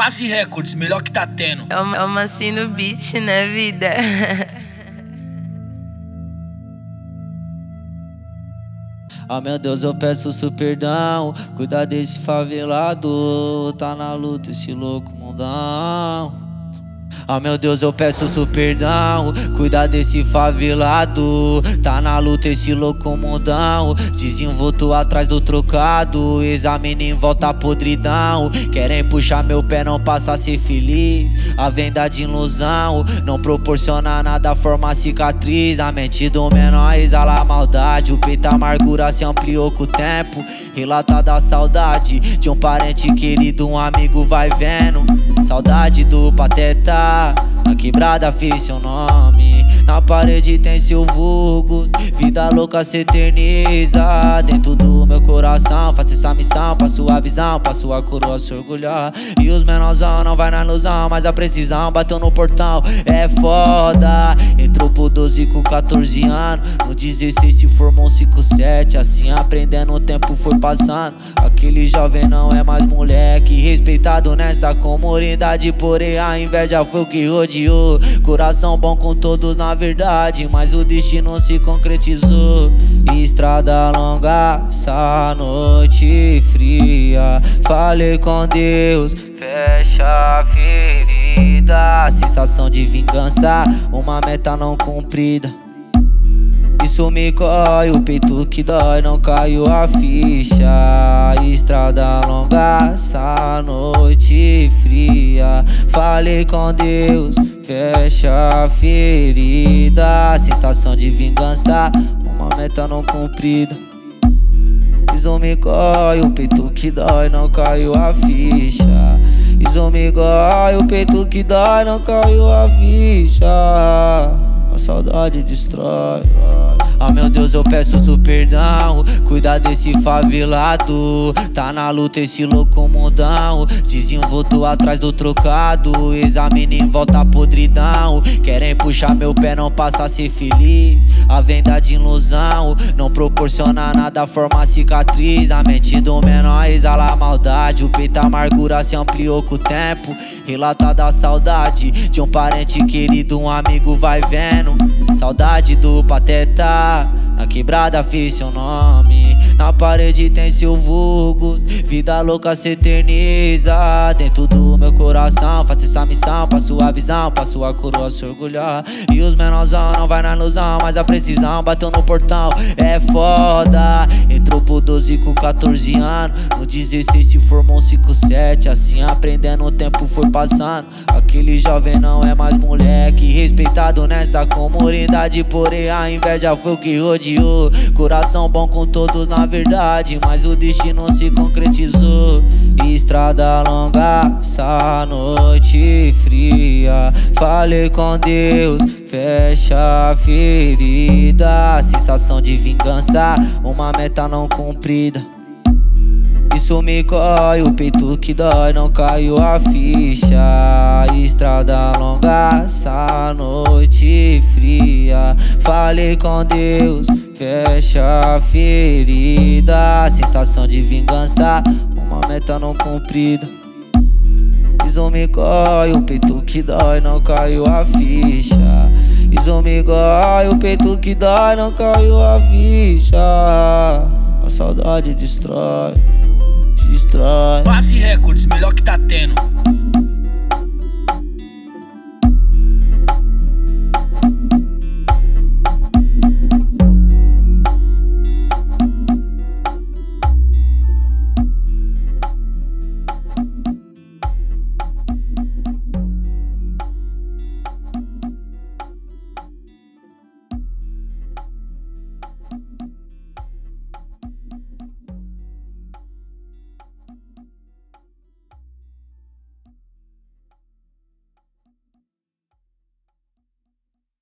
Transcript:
Base Records, melhor que tá tendo. É uma assim no beat, né, vida? Ah, meu Deus, eu peço seu perdão. Cuida desse favelado, tá na luta esse louco mundão. Ah, meu Deus, eu peço seu perdão. Cuida desse favelado, tá na luta esse louco mundão. Desenvolto atrás do trocado, examina em volta a podridão. Querem puxar meu pé, não passa a ser feliz. A venda de ilusão não proporciona nada, forma cicatriz. A mente do menor exala a maldade. O peito a amargura se ampliou com o tempo. Relata da saudade de um parente querido, um amigo vai vendo. Saudade do pateta, na quebrada fiz seu nome. Na parede tem seu vulgo, vida louca se eterniza dentro do meu coração. Faço essa missão pra sua visão, pra sua coroa se orgulhar. E os menorzão não vai na ilusão, mas a precisão bateu no portão. É foda, entrou pro 12 com 14 anos. No 16 se formou um 5-7, assim aprendendo o tempo foi passando. Aquele jovem não é mais moleque, respeitado nessa comunidade, porém a inveja foi o que rodeou. Coração bom com todos na verdade, mas o destino se concretizou. Estrada longa, essa noite fria. Falei com Deus, fecha a ferida. Sensação de vingança, uma meta não cumprida. Isso me corrói, o peito que dói, não caiu a ficha. Estrada longa, essa noite fria. Falei com Deus, fecha a ferida. Sensação de vingança, uma meta não cumprida. Isso me corrói, o peito que dói, não caiu a ficha. Isso me corrói, o peito que dói, não caiu a ficha. A saudade destrói. Ah, meu Deus, eu peço seu perdão. Cuida desse favelado, tá na luta esse louco mundão. Desenvolto atrás do trocado, examina em volta a podridão. Querem puxar meu pé, não passa a ser feliz. A venda de ilusão não proporciona nada, forma cicatriz. A mente do menor exala a maldade. O peito a amargura se ampliou com o tempo. Relata da saudade de um parente querido, um amigo vai vendo. Saudade do pateta, na quebrada fiz seu nome. Na parede tem seu vulgo, vida louca se eterniza dentro do meu coração. Faço essa missão pra sua visão, pra sua coroa se orgulhar. E os menorzão não vai na ilusão, mas a precisão bateu no portão. É foda, entrou pro 12 com 14 anos. No 16 se formou um 5-7, assim aprendendo o tempo foi passando. Aquele jovem não é mais moleque, respeitado nessa comunidade, porém a inveja foi o que rodeou. Coração bom com todos na verdade, mas o destino se concretizou. Estrada longa, essa noite fria. Falei com Deus, fecha a ferida. Sensação de vingança, uma meta não cumprida. Isso me corrói, o peito que dói, não caiu a ficha. Estrada longa, essa noite fria. Falei com Deus, fecha a ferida. Sensação de vingança, uma meta não cumprida. Isso me corrói, o peito que dói, não caiu a ficha. Isso me corrói, o peito que dói, não caiu a ficha. A saudade destrói. Base Records, melhor que tá tendo.